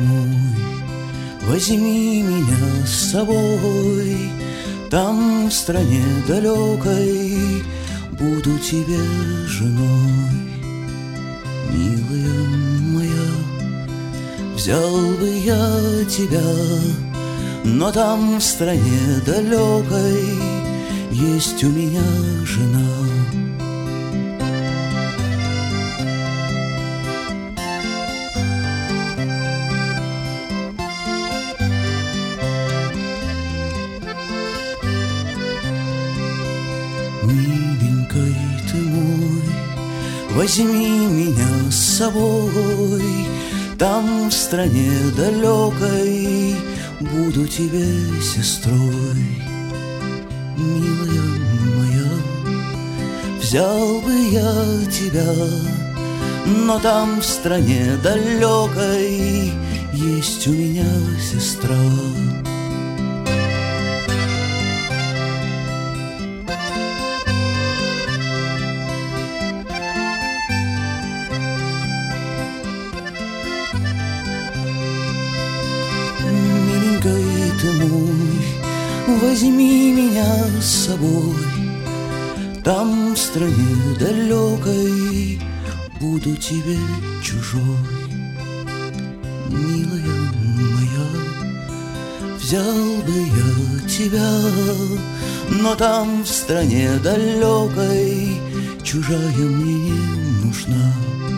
мой, возьми меня с собой. Там, в стране далекой, буду тебе женой. Милая моя, взял бы я тебя, но там, в стране далекой, есть у меня жена. Миленький ты мой, возьми меня с собой. Там, в стране далекой, буду тебе сестрой. Милая моя, взял бы я тебя, но там, в стране далекой, есть у меня сестра. Миленький ты мой, возьми меня с собой. Там, в стране далекой, буду тебе чужой. Милая моя, взял бы я тебя, но там, в стране далекой, чужая мне не нужна.